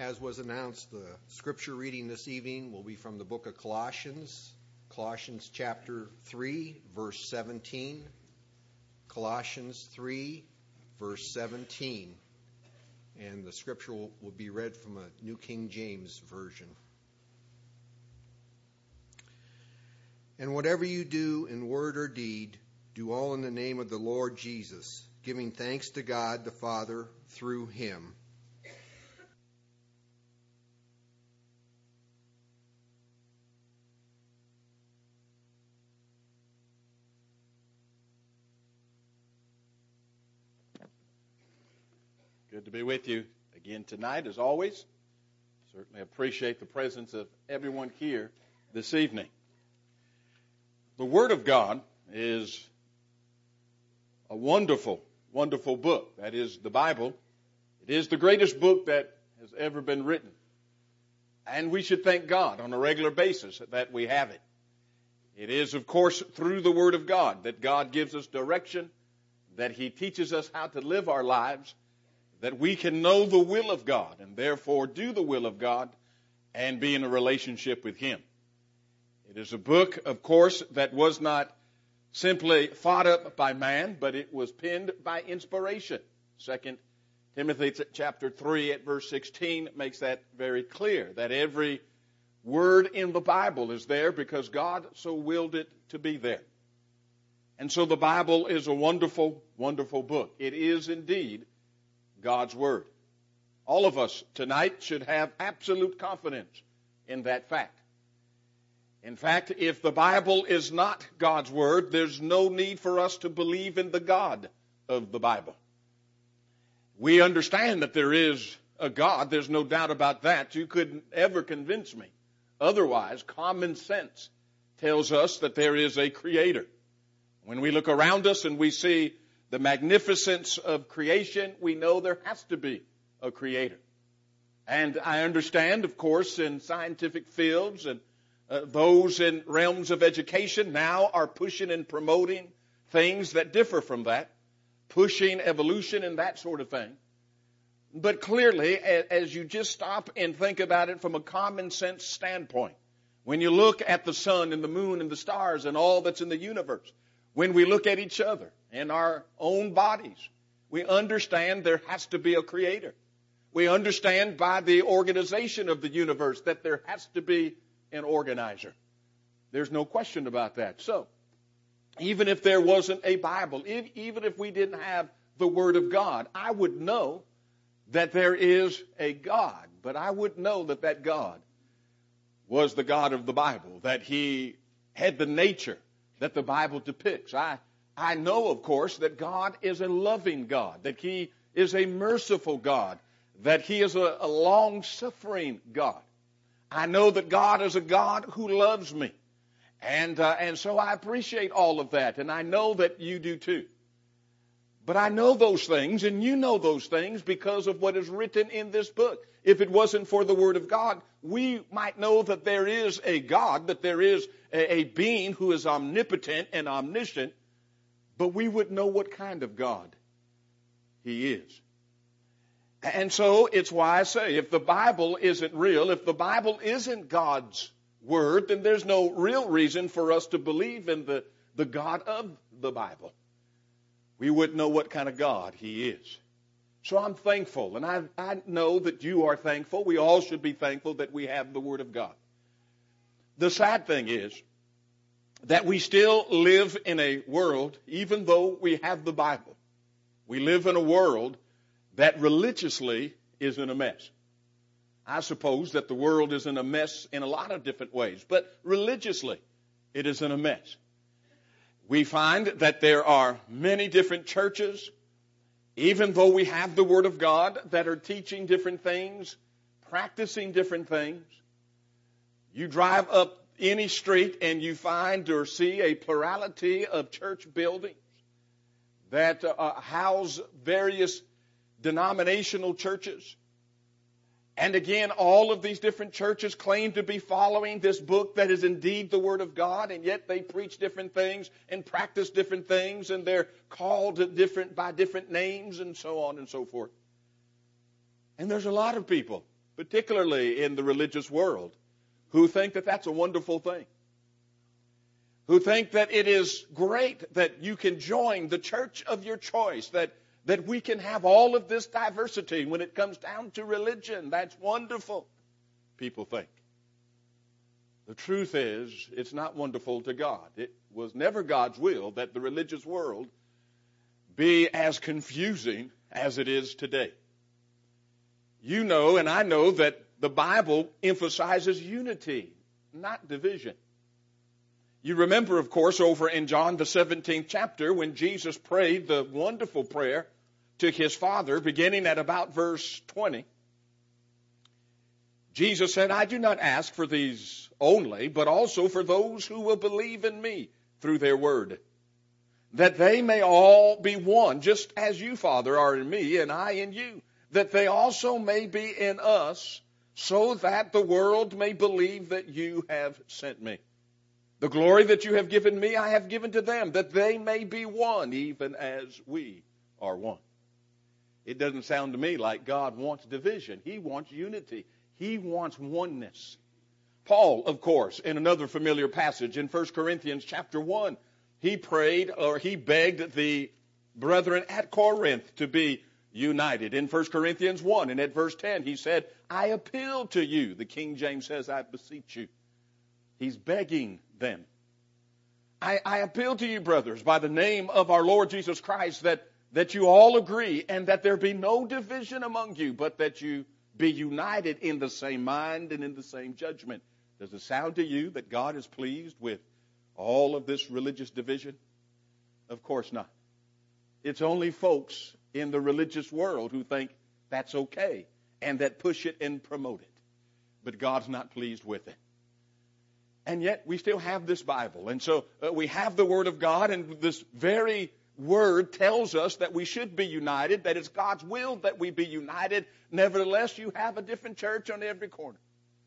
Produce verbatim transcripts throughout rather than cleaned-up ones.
As was announced, the scripture reading this evening will be from the book of Colossians, Colossians chapter three, verse seventeen. Colossians three, verse seventeen. And the scripture will, will be read from a New King James Version. And whatever you do in word or deed, do all in the name of the Lord Jesus, giving thanks to God the Father through him. Good to be with you again tonight, as always. Certainly appreciate the presence of everyone here this evening. The Word of God is a wonderful, wonderful book. That is the Bible. It is the greatest book that has ever been written. And we should thank God on a regular basis that we have it. It is, of course, through the Word of God that God gives us direction, that He teaches us how to live our lives, that we can know the will of God and therefore do the will of God and be in a relationship with Him. It is a book, of course, that was not simply thought up by man, but it was penned by inspiration. Second Timothy chapter three at verse sixteen makes that very clear, that every word in the Bible is there because God so willed it to be there. And so the Bible is a wonderful, wonderful book. It is indeed God's Word. All of us tonight should have absolute confidence in that fact. In fact, if the Bible is not God's Word, there's no need for us to believe in the God of the Bible. We understand that there is a God. There's no doubt about that. You couldn't ever convince me. Otherwise, common sense tells us that there is a Creator. When we look around us and we see the magnificence of creation, we know there has to be a Creator. And I understand, of course, in scientific fields and uh, those in realms of education now are pushing and promoting things that differ from that, pushing evolution and that sort of thing. But clearly, as you just stop and think about it from a common sense standpoint, when you look at the sun and the moon and the stars and all that's in the universe, when we look at each other and our own bodies, we understand there has to be a Creator. We understand by the organization of the universe that there has to be an organizer. There's no question about that. So, even if there wasn't a Bible, if, even if we didn't have the Word of God, I would know that there is a God. But I would know that that God was the God of the Bible, that He had the nature that the Bible depicts. I, I know, of course, that God is a loving God, that He is a merciful God, that He is a, a long-suffering God. I know that God is a God who loves me. And, uh, and so I appreciate all of that, and I know that you do too. But I know those things, and you know those things because of what is written in this book. If it wasn't for the Word of God, we might know that there is a God, that there is a, a being who is omnipotent and omniscient, but we wouldn't know what kind of God He is. And so it's why I say, if the Bible isn't real, if the Bible isn't God's Word, then there's no real reason for us to believe in the, the God of the Bible. We wouldn't know what kind of God He is. So I'm thankful, and I, I know that you are thankful. We all should be thankful that we have the Word of God. The sad thing is that we still live in a world, even though we have the Bible, we live in a world that religiously is in a mess. I suppose that the world is in a mess in a lot of different ways, but religiously it is in a mess. We find that there are many different churches, even though we have the Word of God, that are teaching different things, practicing different things. You drive up any street and you find or see a plurality of church buildings that uh, house various denominational churches. And again, all of these different churches claim to be following this book that is indeed the Word of God, and yet they preach different things and practice different things, and they're called different by different names and so on and so forth. And there's a lot of people particularly in the religious world, who think that that's a wonderful thing, who think that it is great that you can join the church of your choice, that, that we can have all of this diversity when it comes down to religion. That's wonderful, people think. The truth is, it's not wonderful to God. It was never God's will that the religious world be as confusing as it is today. You know, and I know, that the Bible emphasizes unity, not division. You remember, of course, over in John the seventeenth chapter, when Jesus prayed the wonderful prayer to his Father, beginning at about verse twenty. Jesus said, I do not ask for these only, but also for those who will believe in me through their word, that they may all be one, just as you, Father, are in me and I in you, that they also may be in us, so that the world may believe that you have sent me. The glory that you have given me, I have given to them, that they may be one, even as we are one. It doesn't sound to me like God wants division. He wants unity. He wants oneness. Paul, of course, in another familiar passage in First Corinthians chapter one, he prayed, or he begged the brethren at Corinth to be united. In First Corinthians one, and at verse ten, he said, I appeal to you. The King James says, I beseech you. He's begging them. I, I appeal to you, brothers, by the name of our Lord Jesus Christ, that, that you all agree, and that there be no division among you, but that you be united in the same mind and in the same judgment. Does it sound to you that God is pleased with all of this religious division? Of course not. It's only folks in the religious world who think that's okay and that push it and promote it. But God's not pleased with it. And yet we still have this Bible. And so uh, we have the Word of God, and this very Word tells us that we should be united, that it's God's will that we be united. Nevertheless, you have a different church on every corner.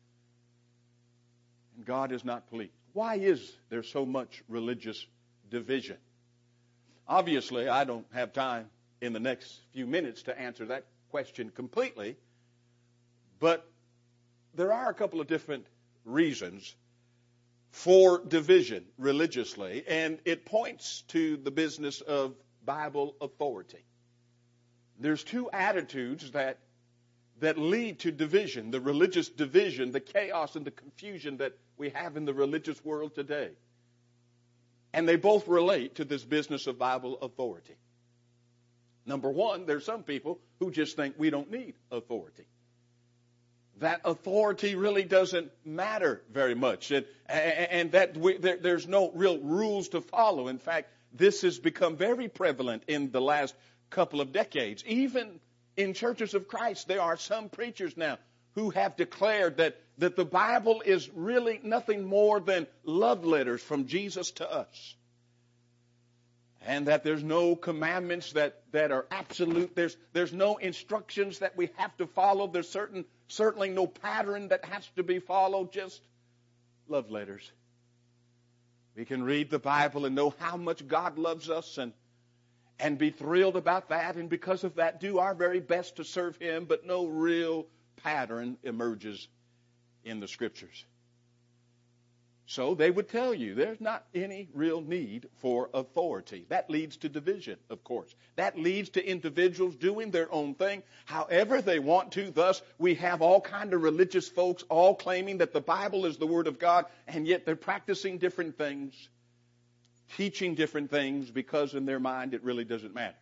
And God is not pleased. Why is there so much religious division? Obviously, I don't have time in the next few minutes to answer that question completely, but there are a couple of different reasons for division religiously, and it points to the business of Bible authority. There's two attitudes that that lead to division, the religious division, the chaos and the confusion that we have in the religious world today. And they both relate to this business of Bible authority. Number one, there's some people who just think we don't need authority. That authority really doesn't matter very much, and, and that we, there, there's no real rules to follow. In fact, this has become very prevalent in the last couple of decades. Even in churches of Christ, there are some preachers now who have declared that, that the Bible is really nothing more than love letters from Jesus to us. And that there's no commandments that, that are absolute. There's, there's no instructions that we have to follow. There's certain, certainly no pattern that has to be followed, just love letters. We can read the Bible and know how much God loves us and, and be thrilled about that, and because of that do our very best to serve Him, but no real pattern emerges in the Scriptures. So they would tell you there's not any real need for authority. That leads to division, of course. That leads to individuals doing their own thing however they want to. Thus, we have all kind of religious folks all claiming that the Bible is the Word of God, and yet they're practicing different things, teaching different things, because in their mind it really doesn't matter.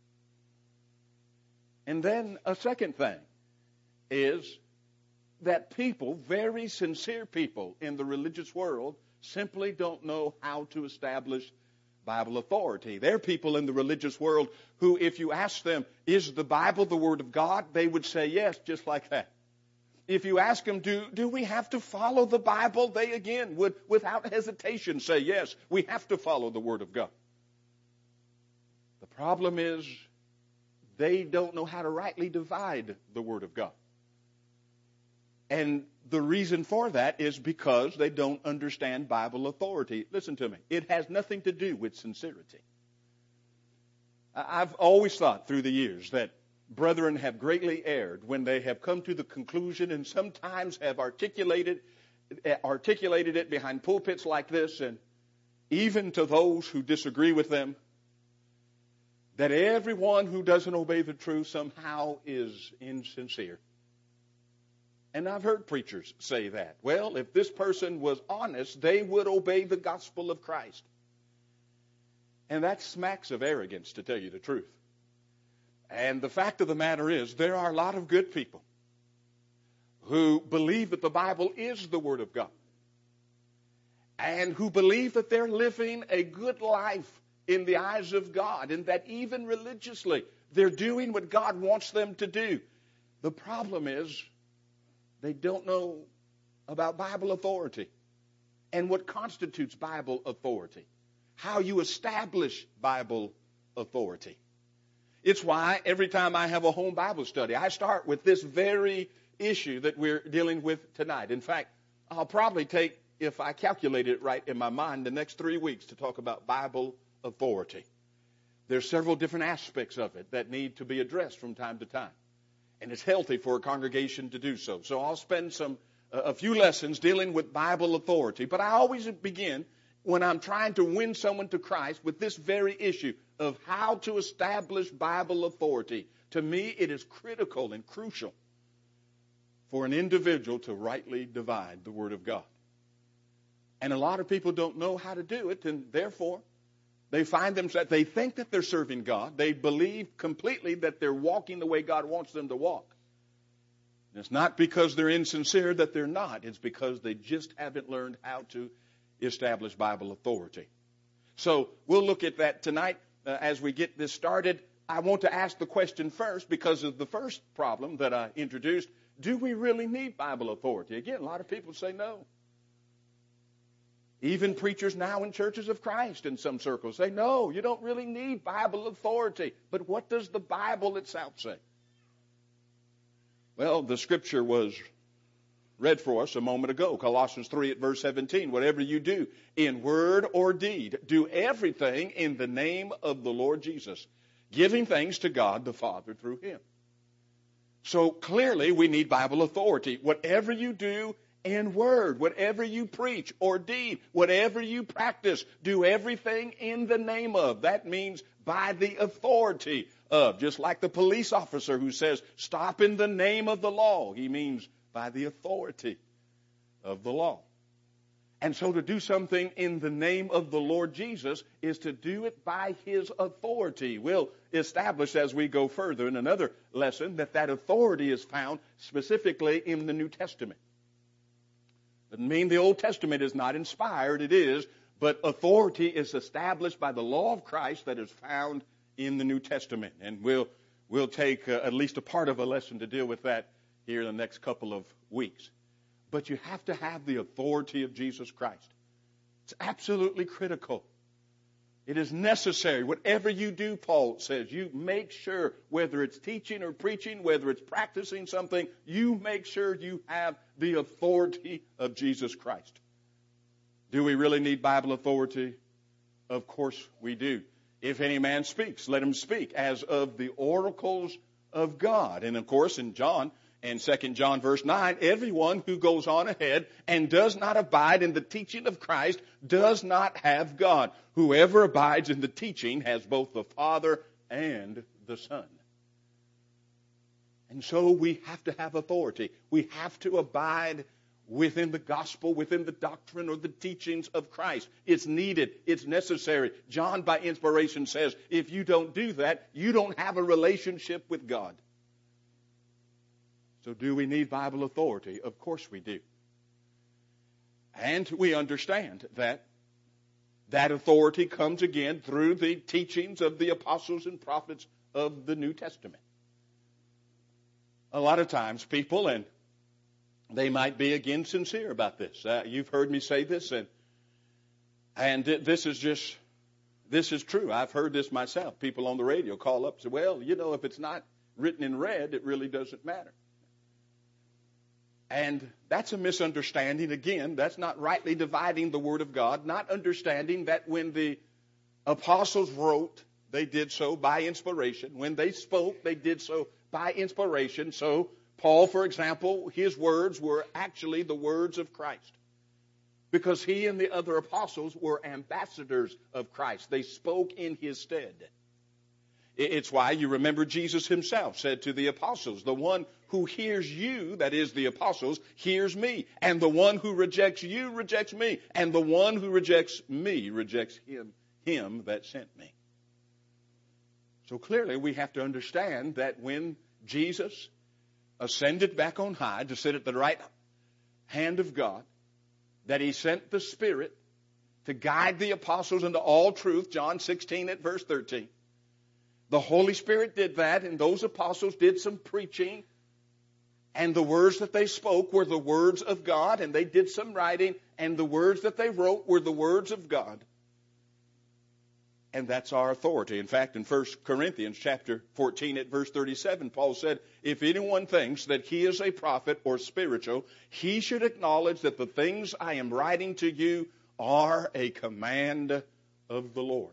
And then a second thing is that people, very sincere people in the religious world, simply don't know how to establish Bible authority. There are people in the religious world who, if you ask them, is the Bible the Word of God? They would say yes, just like that. If you ask them, do, do we have to follow the Bible? They, again, would, without hesitation, say yes, we have to follow the Word of God. The problem is they don't know how to rightly divide the Word of God. And the reason for that is because they don't understand Bible authority. Listen to me. It has nothing to do with sincerity. I've always thought through the years that brethren have greatly erred when they have come to the conclusion and sometimes have articulated, articulated it behind pulpits like this, and even to those who disagree with them, that everyone who doesn't obey the truth somehow is insincere. And I've heard preachers say that. Well, if this person was honest, they would obey the gospel of Christ. And that smacks of arrogance, to tell you the truth. And the fact of the matter is, there are a lot of good people who believe that the Bible is the Word of God, and who believe that they're living a good life in the eyes of God, and that even religiously, they're doing what God wants them to do. The problem is, they don't know about Bible authority and what constitutes Bible authority, how you establish Bible authority. It's why every time I have a home Bible study, I start with this very issue that we're dealing with tonight. In fact, I'll probably take, if I calculate it right in my mind, the next three weeks to talk about Bible authority. There's several different aspects of it that need to be addressed from time to time. And it's healthy for a congregation to do so. So I'll spend some uh, a few lessons dealing with Bible authority. But I always begin when I'm trying to win someone to Christ with this very issue of how to establish Bible authority. To me, it is critical and crucial for an individual to rightly divide the Word of God. And a lot of people don't know how to do it, and therefore they find themselves, they think that they're serving God. They believe completely that they're walking the way God wants them to walk. And it's not because they're insincere that they're not. It's because they just haven't learned how to establish Bible authority. So we'll look at that tonight uh, as we get this started. I want to ask the question first because of the first problem that I introduced. Do we really need Bible authority? Again, a lot of people say no. Even preachers now in churches of Christ in some circles say, no, you don't really need Bible authority. But what does the Bible itself say? Well, the scripture was read for us a moment ago, Colossians three at verse seventeen. Whatever you do in word or deed, do everything in the name of the Lord Jesus, giving thanks to God the Father through Him. So clearly we need Bible authority. Whatever you do in word, whatever you preach or deed, whatever you practice, do everything in the name of. That means by the authority of. Just like the police officer who says, stop in the name of the law. He means by the authority of the law. And so to do something in the name of the Lord Jesus is to do it by His authority. We'll establish as we go further in another lesson that that authority is found specifically in the New Testament. Doesn't mean the Old Testament is not inspired. It is. But authority is established by the law of Christ that is found in the New Testament. And we'll, we'll take uh, at least a part of a lesson to deal with that here in the next couple of weeks. But you have to have the authority of Jesus Christ. It's absolutely critical. It is necessary. Whatever you do, Paul says, you make sure, whether it's teaching or preaching, whether it's practicing something, you make sure you have the authority of Jesus Christ. Do we really need Bible authority? Of course we do. If any man speaks, let him speak as of the oracles of God. And of course, in John, and Second John verse nine, everyone who goes on ahead and does not abide in the teaching of Christ does not have God. Whoever abides in the teaching has both the Father and the Son. And so we have to have authority. We have to abide within the gospel, within the doctrine or the teachings of Christ. It's needed. It's necessary. John, by inspiration, says, if you don't do that, you don't have a relationship with God. So do we need Bible authority? Of course we do. And we understand that that authority comes again through the teachings of the apostles and prophets of the New Testament. A lot of times people, and they might be again sincere about this. Uh, you've heard me say this, and and this is just, this is true. I've heard this myself. People on the radio call up and say, well, you know, if it's not written in red, it really doesn't matter. And that's a misunderstanding. Again, that's not rightly dividing the Word of God, not understanding that when the apostles wrote, they did so by inspiration. When they spoke, they did so by inspiration. So Paul, for example, his words were actually the words of Christ, because he and the other apostles were ambassadors of Christ. They spoke in his stead. It's why you remember Jesus himself said to the apostles, the one who hears you, that is the apostles, hears me. And the one who rejects you rejects me. And the one who rejects me rejects him, him that sent me. So clearly we have to understand that when Jesus ascended back on high to sit at the right hand of God, that he sent the Spirit to guide the apostles into all truth, John sixteen at verse thirteen. The Holy Spirit did that, and those apostles did some preaching, and the words that they spoke were the words of God, and they did some writing, and the words that they wrote were the words of God. And that's our authority. In fact, in First Corinthians chapter fourteen at verse thirty-seven, Paul said, if anyone thinks that he is a prophet or spiritual, he should acknowledge that the things I am writing to you are a command of the Lord.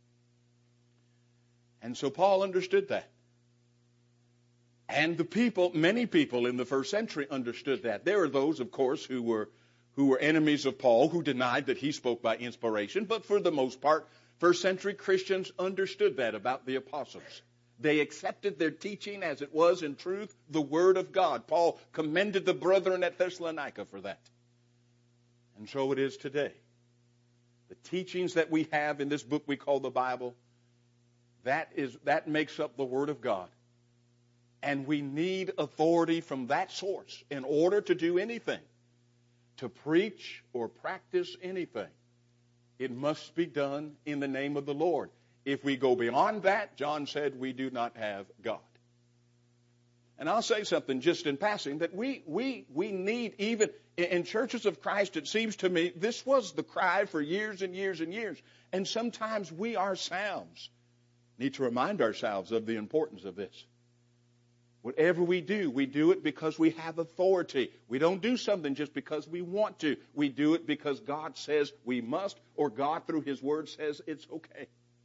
And so Paul understood that. And the people, many people in the first century understood that. There are those, of course, who were who were enemies of Paul, who denied that he spoke by inspiration. But for the most part, first century Christians understood that about the apostles. They accepted their teaching as it was in truth, the Word of God. Paul commended the brethren at Thessalonica for that. And so it is today. The teachings that we have in this book we call the Bible, That is that makes up the Word of God. And we need authority from that source in order to do anything, to preach or practice anything. It must be done in the name of the Lord. If we go beyond that, John said, we do not have God. And I'll say something just in passing, that we we we need, even in churches of Christ, it seems to me, this was the cry for years and years and years. And sometimes we ourselves need to remind ourselves of the importance of this. Whatever we do, we do it because we have authority. We don't do something just because we want to. We do it because God says we must, or God through His Word says it's okay.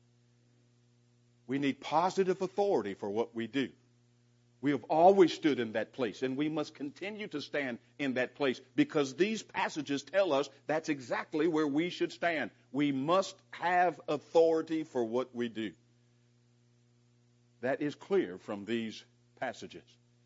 We need positive authority for what we do. We have always stood in that place, and we must continue to stand in that place, because these passages tell us that's exactly where we should stand. We must have authority for what we do. That is clear from these passages.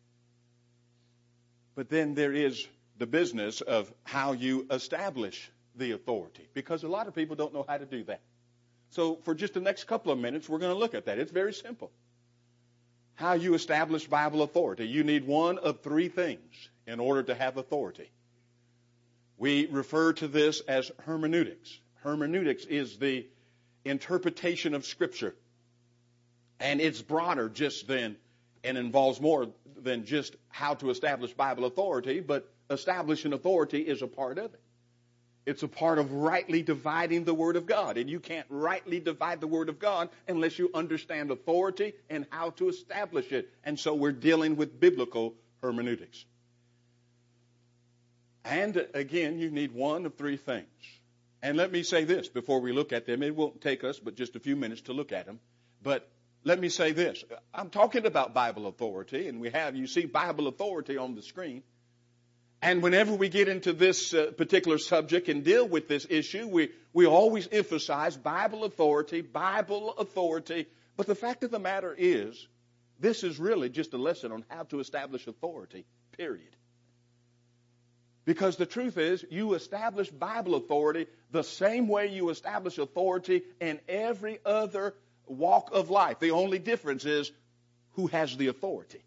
But then there is the business of how you establish the authority, because a lot of people don't know how to do that. So for just the next couple of minutes, we're going to look at that. It's very simple. How you establish Bible authority. You need one of three things in order to have authority. We refer to this as hermeneutics. Hermeneutics is the interpretation of Scripture. And it's broader just than, and involves more than just how to establish Bible authority, but establishing authority is a part of it. It's a part of rightly dividing the Word of God. And you can't rightly divide the Word of God unless you understand authority and how to establish it. And so we're dealing with biblical hermeneutics. And again, you need one of three things. And let me say this before we look at them. It won't take us but just a few minutes to look at them. But let me say this. I'm talking about Bible authority, and we have, you see Bible authority on the screen. And whenever we get into this uh, particular subject and deal with this issue, we, we always emphasize Bible authority, Bible authority. But the fact of the matter is, this is really just a lesson on how to establish authority, period. Because the truth is, you establish Bible authority the same way you establish authority in every other walk of life. The only difference is who has the authority.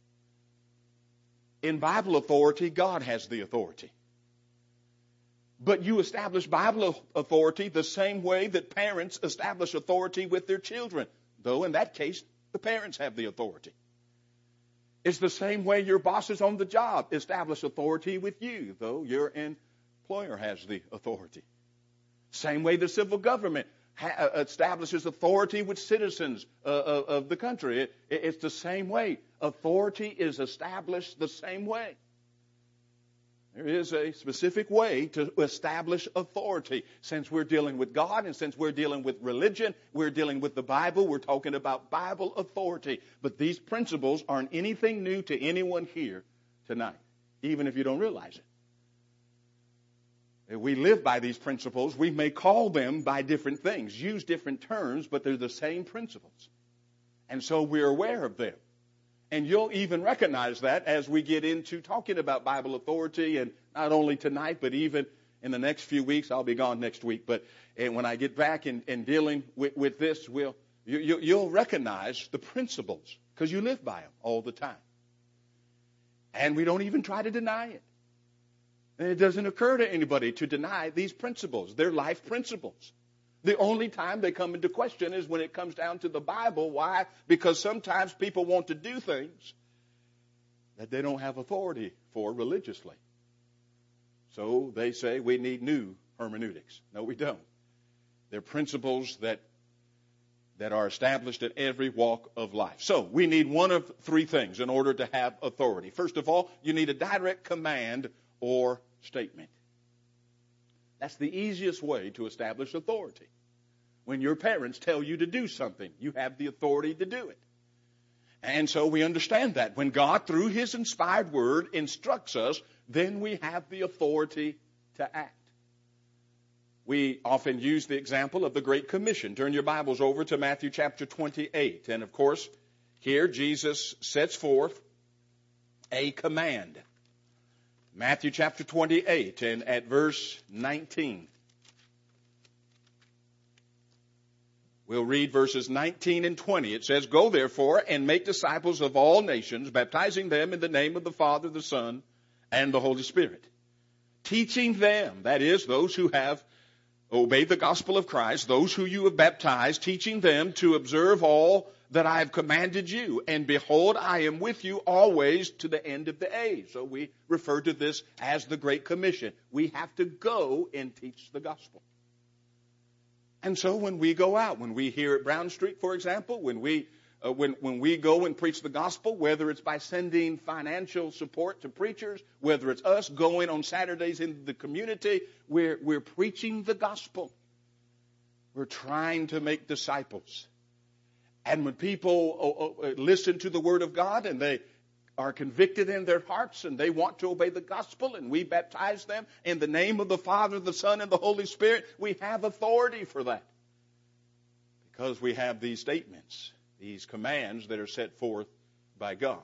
In Bible authority, God has the authority. But you establish Bible authority the same way that parents establish authority with their children, though in that case, the parents have the authority. It's the same way your bosses on the job establish authority with you, though your employer has the authority. Same way the civil government ha- establishes authority with citizens uh, of, of the country. It, it's the same way. Authority is established the same way. There is a specific way to establish authority. Since we're dealing with God and since we're dealing with religion, we're dealing with the Bible, we're talking about Bible authority. But these principles aren't anything new to anyone here tonight, even if you don't realize it. If we live by these principles, we may call them by different things, use different terms, but they're the same principles. And so we're aware of them. And you'll even recognize that as we get into talking about Bible authority, and not only tonight, but even in the next few weeks. I'll be gone next week, but and when I get back and, and dealing with, with this, we'll, you, you, you'll recognize the principles because you live by them all the time. And we don't even try to deny it. And it doesn't occur to anybody to deny these principles. They're life principles. The only time they come into question is when it comes down to the Bible. Why? Because sometimes people want to do things that they don't have authority for religiously. So they say we need new hermeneutics. No, we don't. They're principles that that are established in every walk of life. So we need one of three things in order to have authority. First of all, you need a direct command or statement. That's the easiest way to establish authority. When your parents tell you to do something, you have the authority to do it. And so we understand that. When God, through His inspired word, instructs us, then we have the authority to act. We often use the example of the Great Commission. Turn your Bibles over to Matthew chapter twenty-eight. And of course, here Jesus sets forth a command. Matthew chapter twenty-eight and at verse nineteen. We'll read verses nineteen and twenty. It says, "Go therefore and make disciples of all nations, baptizing them in the name of the Father, the Son, and the Holy Spirit. Teaching them," that is, those who have obeyed the gospel of Christ, those who you have baptized, teaching them to observe all that I have commanded you. And behold, I am with you always to the end of the age. So we refer to this as the Great Commission. We have to go and teach the gospel. And so when we go out, when we here at Brown Street, for example, when we uh, when when we go and preach the gospel, whether it's by sending financial support to preachers, whether it's us going on Saturdays in the community, we're we're preaching the gospel. We're trying to make disciples. And when people uh, uh, listen to the Word of God and they are convicted in their hearts and they want to obey the gospel and we baptize them in the name of the Father, the Son, and the Holy Spirit, we have authority for that. Because we have these statements, these commands that are set forth by God.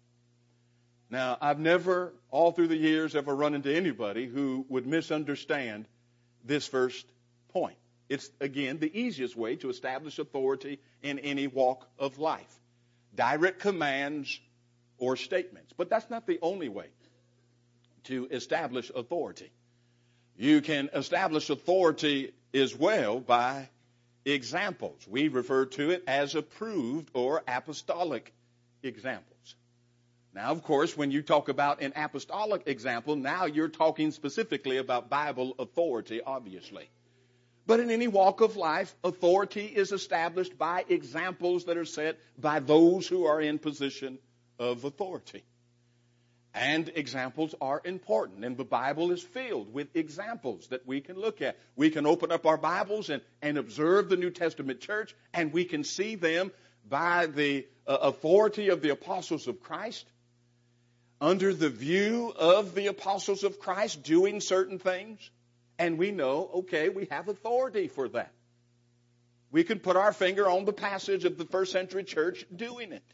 Now, I've never, all through the years, ever run into anybody who would misunderstand this first point. It's, again, the easiest way to establish authority in any walk of life. Direct commands or statements. But that's not the only way to establish authority. You can establish authority as well by examples. We refer to it as approved or apostolic examples. Now, of course, when you talk about an apostolic example, now you're talking specifically about Bible authority, obviously. But in any walk of life, authority is established by examples that are set by those who are in position of authority. And examples are important, and the Bible is filled with examples that we can look at. We can open up our Bibles and, and observe the New Testament church, and we can see them by the uh, authority of the apostles of Christ, under the view of the apostles of Christ doing certain things, and we know, okay, we have authority for that. We can put our finger on the passage of the first century church doing it.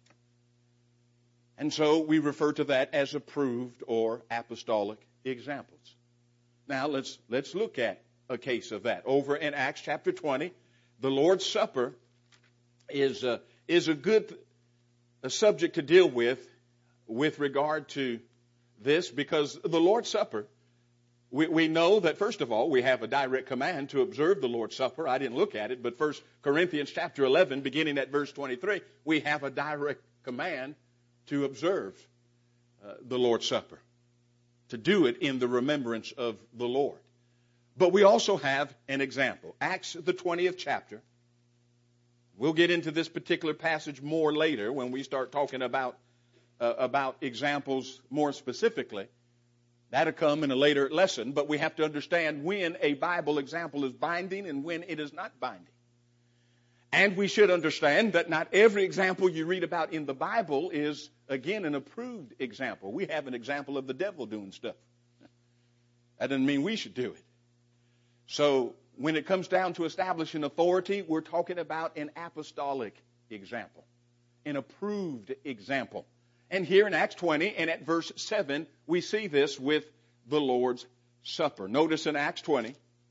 And so we refer to that as approved or apostolic examples. Now let's let's look at a case of that. Over in Acts chapter twenty, the Lord's Supper is a, is a good a subject to deal with with regard to this, because the Lord's Supper, we, we know that, first of all, we have a direct command to observe the Lord's Supper. I didn't look at it, but First Corinthians chapter eleven, beginning at verse twenty-three, we have a direct command to observe uh, the Lord's Supper, to do it in the remembrance of the Lord. But we also have an example. Acts, the twentieth chapter. We'll get into this particular passage more later when we start talking about, uh, about examples more specifically. That'll come in a later lesson, but we have to understand when a Bible example is binding and when it is not binding. And we should understand that not every example you read about in the Bible is, again, an approved example. We have an example of the devil doing stuff. That doesn't mean we should do it. So when it comes down to establishing authority, we're talking about an apostolic example, an approved example. And here in Acts twenty and at verse seven, we see this with the Lord's Supper. Notice in Acts twenty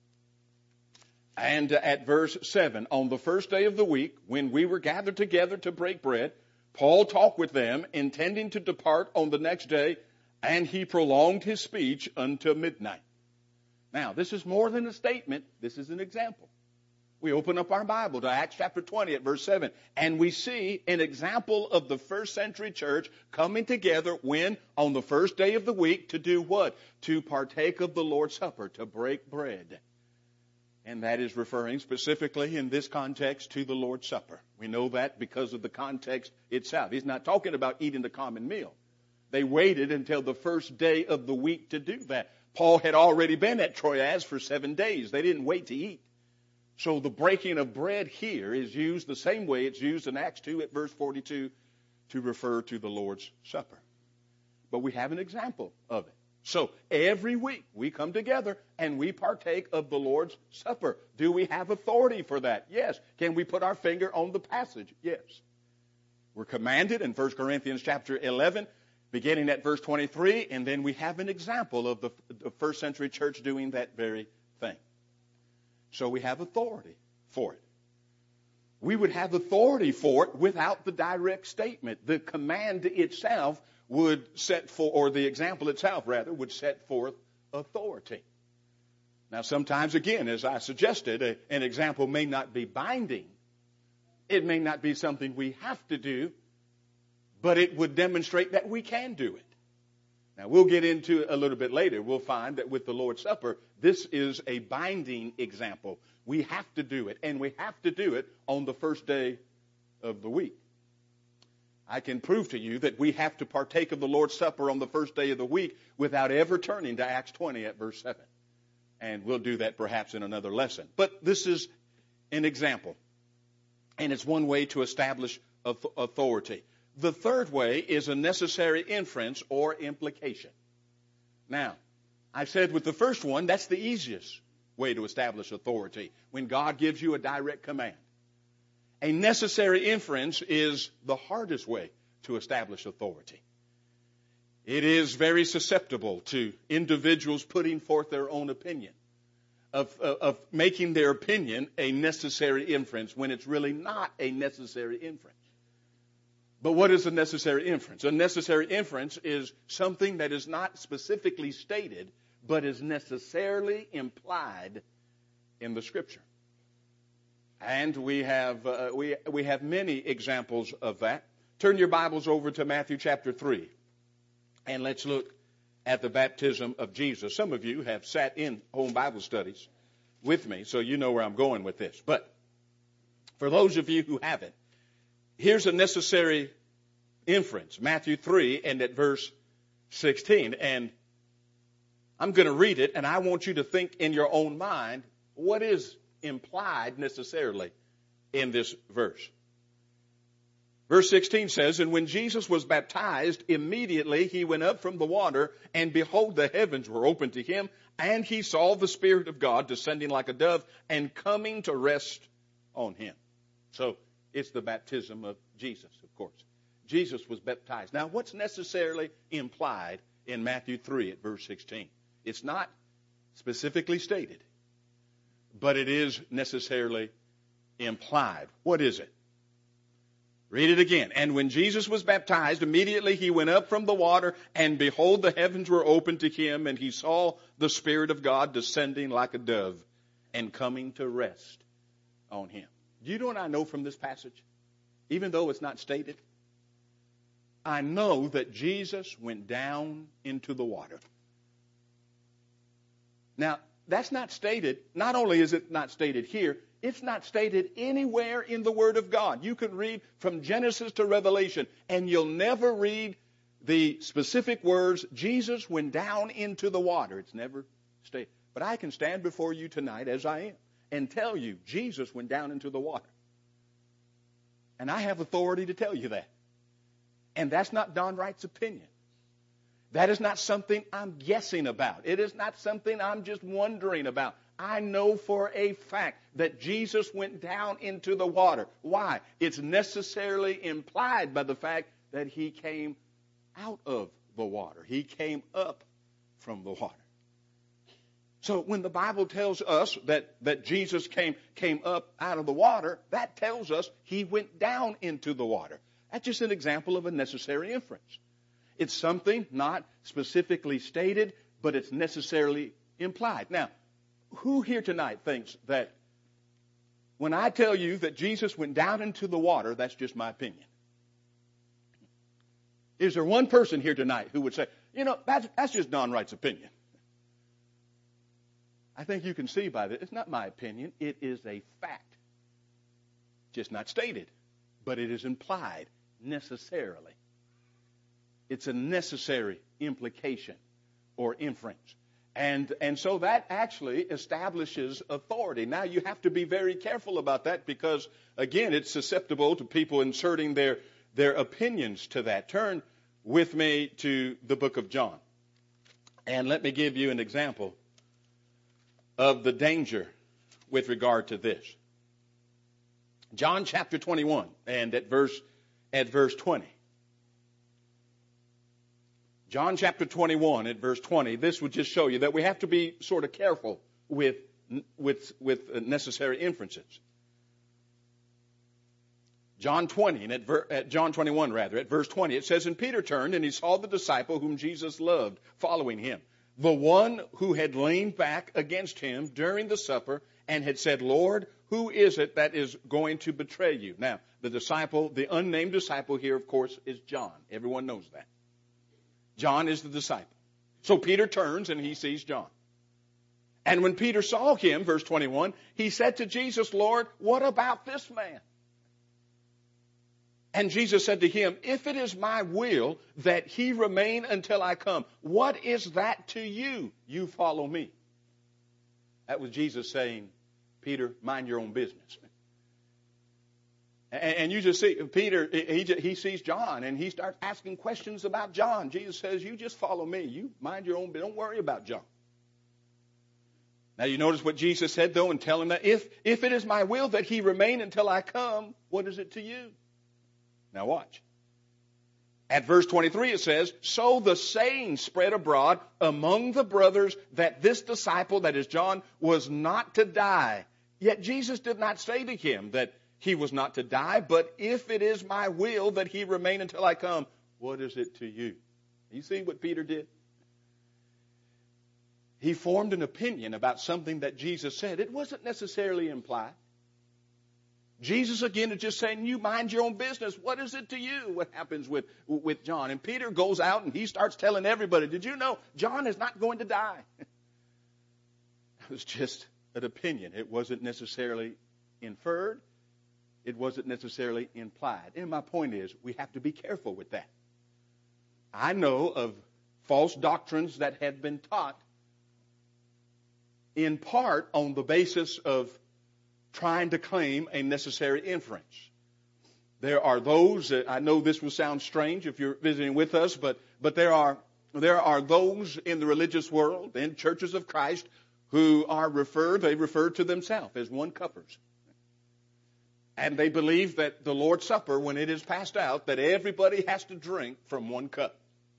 and at verse seven, on the first day of the week, when we were gathered together to break bread, Paul talked with them, intending to depart on the next day, and he prolonged his speech until midnight. Now, this is more than a statement. This is an example. We open up our Bible to Acts chapter twenty at verse seven, and we see an example of the first century church coming together when, on the first day of the week, to do what? To partake of the Lord's Supper, to break bread. And that is referring specifically in this context to the Lord's Supper. We know that because of the context itself. He's not talking about eating the common meal. They waited until the first day of the week to do that. Paul had already been at Troas for seven days. They didn't wait to eat. So the breaking of bread here is used the same way it's used in Acts two at verse forty-two to refer to the Lord's Supper. But we have an example of it. So every week we come together and we partake of the Lord's Supper. Do we have authority for that? Yes. Can we put our finger on the passage? Yes. We're commanded in First Corinthians chapter eleven, beginning at verse twenty-three, and then we have an example of the, the first century church doing that very thing. So we have authority for it. We would have authority for it without the direct statement. The command itself would set for, or the example itself, rather, would set forth authority. Now, sometimes, again, as I suggested, a, an example may not be binding. It may not be something we have to do, but it would demonstrate that we can do it. Now, we'll get into it a little bit later. We'll find that with the Lord's Supper, this is a binding example. We have to do it, and we have to do it on the first day of the week. I can prove to you that we have to partake of the Lord's Supper on the first day of the week without ever turning to Acts twenty at verse seven. And we'll do that perhaps in another lesson. But this is an example, and it's one way to establish authority. The third way is a necessary inference or implication. Now, I said with the first one, that's the easiest way to establish authority, when God gives you a direct command. A necessary inference is the hardest way to establish authority. It is very susceptible to individuals putting forth their own opinion, of, of, of making their opinion a necessary inference when it's really not a necessary inference. But what is a necessary inference? A necessary inference is something that is not specifically stated, but is necessarily implied in the Scripture. And we have uh, we we have many examples of that. Turn your Bibles over to Matthew chapter three, and let's look at the baptism of Jesus. Some of you have sat in home Bible studies with me, so you know where I'm going with this. But for those of you who haven't, here's a necessary inference, Matthew three and at verse sixteen. And I'm going to read it, and I want you to think in your own mind, what is implied necessarily in this verse? Verse sixteen says, "And when Jesus was baptized, immediately he went up from the water, and behold, the heavens were opened to him, and he saw the Spirit of God descending like a dove and coming to rest on him." So it's the baptism of Jesus, of course. Jesus was baptized. Now, what's necessarily implied in Matthew three at verse sixteen? It's not specifically stated, but it is necessarily implied. What is it? Read it again. "And when Jesus was baptized, immediately he went up from the water, and behold, the heavens were opened to him, and he saw the Spirit of God descending like a dove and coming to rest on him." Do you know what I know from this passage? Even though it's not stated, I know that Jesus went down into the water. Now, that's not stated. Not only is it not stated here, it's not stated anywhere in the Word of God. You can read from Genesis to Revelation, and you'll never read the specific words, Jesus went down into the water. It's never stated. But I can stand before you tonight as I am and tell you Jesus went down into the water. And I have authority to tell you that. And that's not Don Wright's opinion. That is not something I'm guessing about. It is not something I'm just wondering about. I know for a fact that Jesus went down into the water. Why? It's necessarily implied by the fact that he came out of the water. He came up from the water. So when the Bible tells us that, that Jesus came, came up out of the water, that tells us he went down into the water. That's just an example of a necessary inference. It's something not specifically stated, but it's necessarily implied. Now, who here tonight thinks that when I tell you that Jesus went down into the water, that's just my opinion? Is there one person here tonight who would say, you know, that's, that's just Don Wright's opinion? I think you can see by this, it's not my opinion. It is a fact. Just not stated, but it is implied necessarily. It's a necessary implication or inference. And, and so that actually establishes authority. Now you have to be very careful about that because, again, it's susceptible to people inserting their, their opinions to that. Turn with me to the book of John. And let me give you an example of the danger with regard to this. John chapter twenty-one and at verse, at verse twenty. John chapter twenty-one at verse twenty, this would just show you that we have to be sort of careful with, with, with necessary inferences. John twenty, and at, ver, at John twenty-one rather, at verse twenty, it says, And Peter turned and he saw the disciple whom Jesus loved following him, the one who had leaned back against him during the supper and had said, Lord, who is it that is going to betray you? Now, the disciple, the unnamed disciple here, of course, is John. Everyone knows that. John is the disciple. So Peter turns and he sees John. And when Peter saw him, verse twenty-one, he said to Jesus, Lord, what about this man? And Jesus said to him, if it is my will that he remain until I come, what is that to you? You follow me. That was Jesus saying, Peter, mind your own business. And you just see, Peter, he, he sees John, and he starts asking questions about John. Jesus says, you just follow me. You mind your own business. Don't worry about John. Now, you notice what Jesus said, though, and tell him that if, if it is my will that he remain until I come, what is it to you? Now, watch. At verse twenty-three, it says, So the saying spread abroad among the brothers that this disciple, that is John, was not to die. Yet Jesus did not say to him that he was not to die, but if it is my will that he remain until I come, what is it to you? You see what Peter did? He formed an opinion about something that Jesus said. It wasn't necessarily implied. Jesus, again, is just saying, you mind your own business. What is it to you? What happens with, with John? And Peter goes out and he starts telling everybody, did you know John is not going to die? It was just an opinion. It wasn't necessarily inferred. It wasn't necessarily implied. And my point is, we have to be careful with that. I know of false doctrines that have been taught in part on the basis of trying to claim a necessary inference. There are those, that, I know this will sound strange if you're visiting with us, but, but there are, there are those in the religious world, in churches of Christ, who are referred, they refer to themselves as one-cuppers. And they believe that the Lord's Supper, when it is passed out, that everybody has to drink from one cup.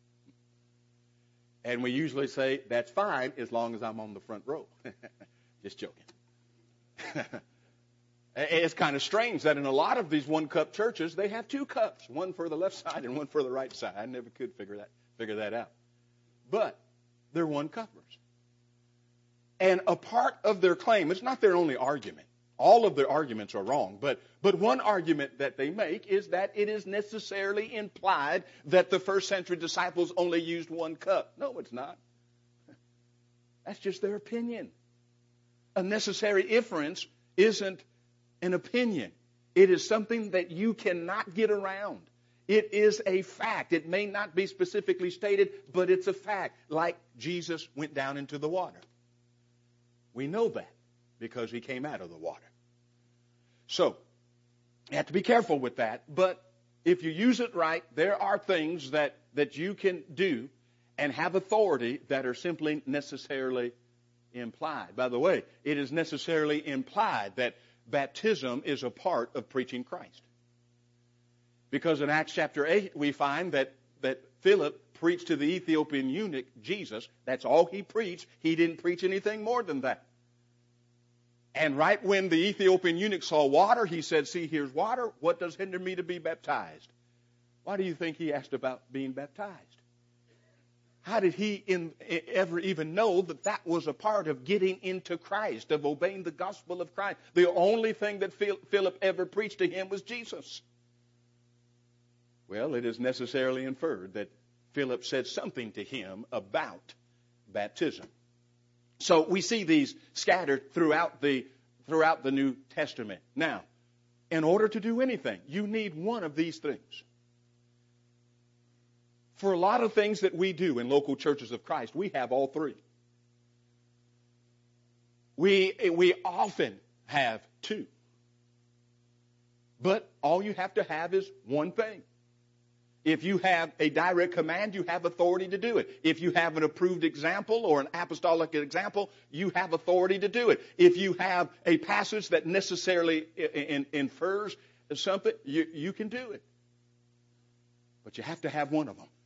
And we usually say, that's fine as long as I'm on the front row. Just joking. It's kind of strange that in a lot of these one-cup churches, they have two cups, one for the left side and one for the right side. I never could figure that, figure that out. But they're one-cuppers. And a part of their claim, it's not their only argument. All of their arguments are wrong, but, but one argument that they make is that it is necessarily implied that the first century disciples only used one cup. No, it's not. That's just their opinion. A necessary inference isn't an opinion. It is something that you cannot get around. It is a fact. It may not be specifically stated, but it's a fact. Like Jesus went down into the water. We know that because he came out of the water. So, you have to be careful with that. But if you use it right, there are things that, that you can do and have authority that are simply necessarily implied. By the way, it is necessarily implied that baptism is a part of preaching Christ. Because in Acts chapter eight, we find that, that Philip preached to the Ethiopian eunuch Jesus. That's all he preached. He didn't preach anything more than that. And right when the Ethiopian eunuch saw water, he said, see, here's water. What does hinder me to be baptized? Why do you think he asked about being baptized? How did he in, ever even know that that was a part of getting into Christ, of obeying the gospel of Christ? The only thing that Philip ever preached to him was Jesus. Well, it is necessarily inferred that Philip said something to him about baptism. So we see these scattered throughout the, throughout the New Testament. Now, in order to do anything, you need one of these things. For a lot of things that we do in local churches of Christ, we have all three. We, we often have two. But all you have to have is one thing. If you have a direct command, you have authority to do it. If you have an approved example or an apostolic example, you have authority to do it. If you have a passage that necessarily in, infers something, you, you can do it. But you have to have one of them.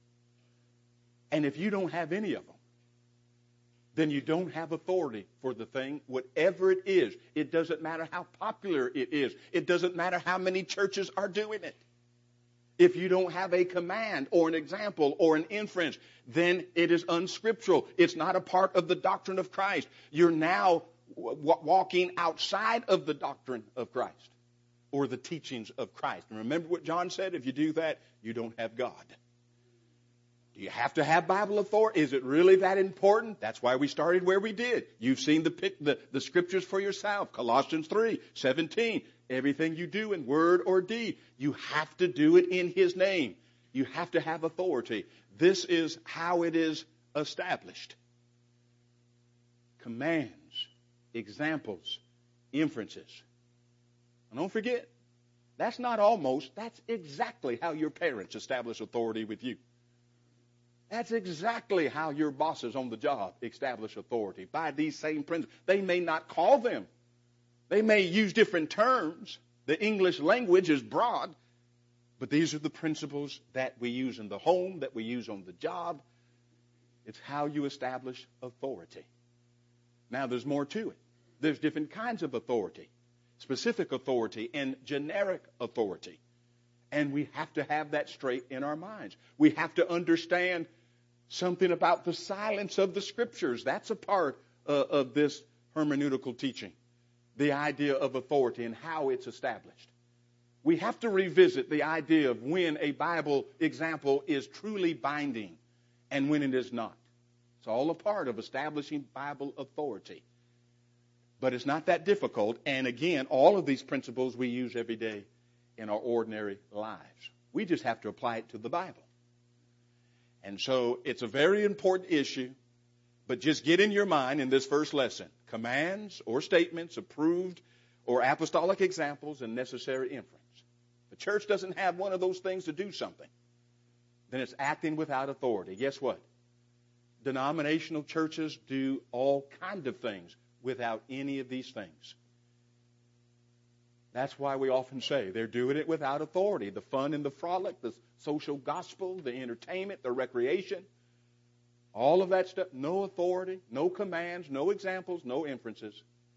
And if you don't have any of them, then you don't have authority for the thing, whatever it is. It doesn't matter how popular it is. It doesn't matter how many churches are doing it. If you don't have a command or an example or an inference, then it is unscriptural. It's not a part of the doctrine of Christ. You're now w- walking outside of the doctrine of Christ or the teachings of Christ. And remember what John said, if you do that, you don't have God. Do you have to have Bible authority? Is it really that important? That's why we started where we did. You've seen the, the, the scriptures for yourself. Colossians three seventeen. Everything you do in word or deed, you have to do it in His name. You have to have authority. This is how it is established. Commands, examples, inferences. And don't forget, that's not almost, that's exactly how your parents establish authority with you. That's exactly how your bosses on the job establish authority, by these same principles. They may not call them. They may use different terms. The English language is broad, but these are the principles that we use in the home, that we use on the job. It's how you establish authority. Now, there's more to it. There's different kinds of authority, specific authority and generic authority. And we have to have that straight in our minds. We have to understand something about the silence of the Scriptures. That's a part uh, of this hermeneutical teaching. The idea of authority and how it's established. We have to revisit the idea of when a Bible example is truly binding and when it is not. It's all a part of establishing Bible authority. But it's not that difficult. And again, all of these principles we use every day in our ordinary lives. We just have to apply it to the Bible. And so it's a very important issue. But just get in your mind in this first lesson, commands or statements, approved or apostolic examples, and necessary inference. The church doesn't have one of those things to do something, then it's acting without authority. Guess what? Denominational churches do all kinds of things without any of these things. That's why we often say they're doing it without authority. The fun and the frolic, the social gospel, the entertainment, the recreation, all of that stuff, no authority, no commands, no examples, no inferences.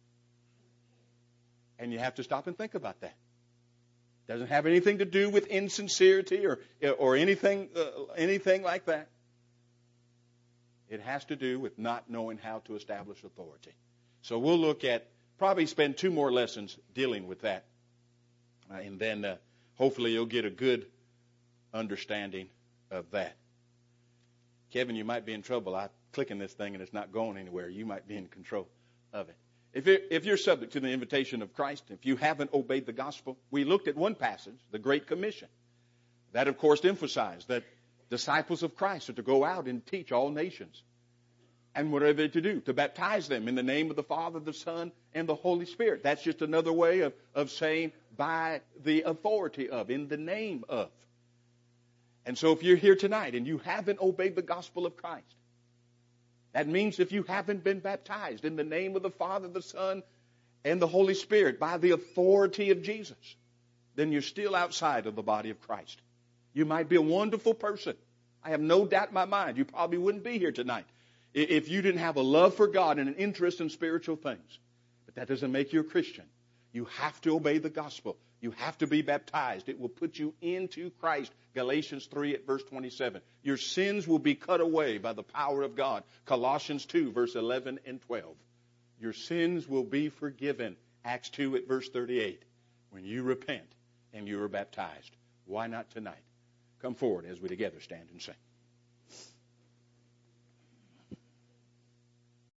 And you have to stop and think about that. Doesn't have anything to do with insincerity or or anything uh, anything like that. It has to do with not knowing how to establish authority. So we'll look at, probably spend two more lessons dealing with that. Uh, and then uh, hopefully you'll get a good understanding of that. Kevin, you might be in trouble. I'm clicking this thing and it's not going anywhere. You might be in control of it. If you're, if you're subject to the invitation of Christ, if you haven't obeyed the gospel, we looked at one passage, the Great Commission. That, of course, emphasized that disciples of Christ are to go out and teach all nations. And what are they to do? To baptize them in the name of the Father, the Son, and the Holy Spirit. That's just another way of, of saying by the authority of, in the name of. And so if you're here tonight and you haven't obeyed the gospel of Christ, that means if you haven't been baptized in the name of the Father, the Son, and the Holy Spirit by the authority of Jesus, then you're still outside of the body of Christ. You might be a wonderful person. I have no doubt in my mind you probably wouldn't be here tonight if you didn't have a love for God and an interest in spiritual things. But that doesn't make you a Christian. You have to obey the gospel. You have to be baptized. It will put you into Christ. Galatians three at verse twenty-seven. Your sins will be cut away by the power of God. Colossians two, verse eleven and twelve. Your sins will be forgiven. Acts two at verse thirty-eight. When you repent and you are baptized. Why not tonight? Come forward as we together stand and sing.